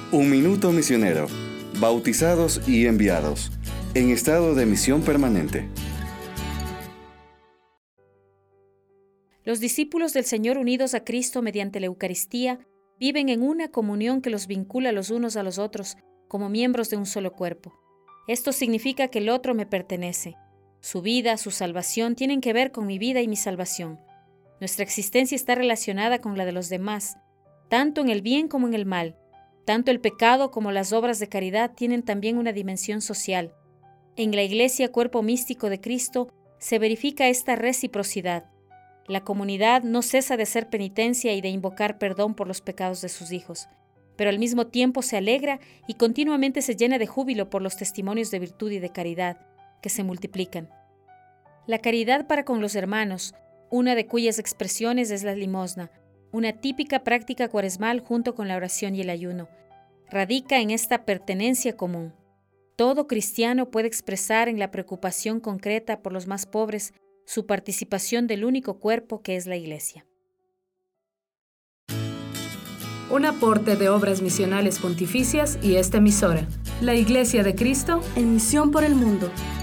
Un minuto misionero, bautizados y enviados, en estado de misión permanente. Los discípulos del Señor unidos a Cristo mediante la Eucaristía viven en una comunión que los vincula los unos a los otros como miembros de un solo cuerpo. Esto significa que el otro me pertenece. Su vida, su salvación tienen que ver con mi vida y mi salvación. Nuestra existencia está relacionada con la de los demás, tanto en el bien como en el mal. Tanto el pecado como las obras de caridad tienen también una dimensión social. En la Iglesia, cuerpo místico de Cristo, se verifica esta reciprocidad. La comunidad no cesa de hacer penitencia y de invocar perdón por los pecados de sus hijos, pero al mismo tiempo se alegra y continuamente se llena de júbilo por los testimonios de virtud y de caridad, que se multiplican. La caridad para con los hermanos, una de cuyas expresiones es la limosna, una típica práctica cuaresmal junto con la oración y el ayuno, radica en esta pertenencia común. Todo cristiano puede expresar en la preocupación concreta por los más pobres su participación del único cuerpo que es la Iglesia. Un aporte de Obras Misionales Pontificias y esta emisora, la Iglesia de Cristo, en misión por el mundo.